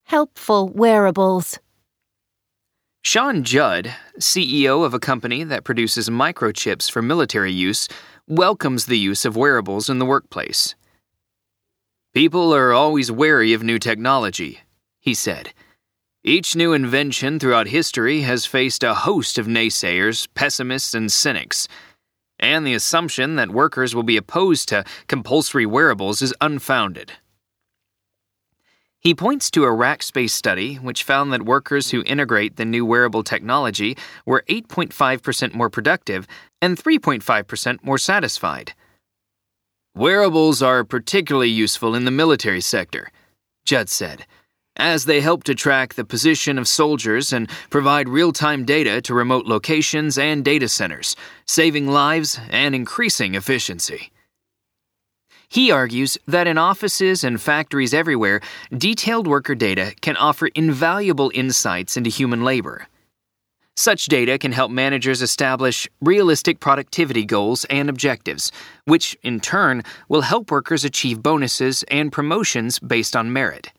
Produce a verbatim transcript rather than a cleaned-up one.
Helpful wearables. Sean Judd, C E O of a company that produces microchips for military use, welcomes the use of wearables in the workplace. "People are always wary of new technology," he said. "Each new invention throughout history has faced a host of naysayers, pessimists, and cynics. And the assumption that workers will be opposed to compulsory wearables is unfounded." He points to a Rackspace study which found that workers who integrate the new wearable technology were eight point five percent more productive and three point five percent more satisfied. "Wearables are particularly useful in the military sector," Judd said, "as they help to track the position of soldiers and provide real-time data to remote locations and data centers, saving lives and increasing efficiency." He argues that in offices and factories everywhere, detailed worker data can offer invaluable insights into human labor. Such data can help managers establish realistic productivity goals and objectives, which, in turn, will help workers achieve bonuses and promotions based on merit.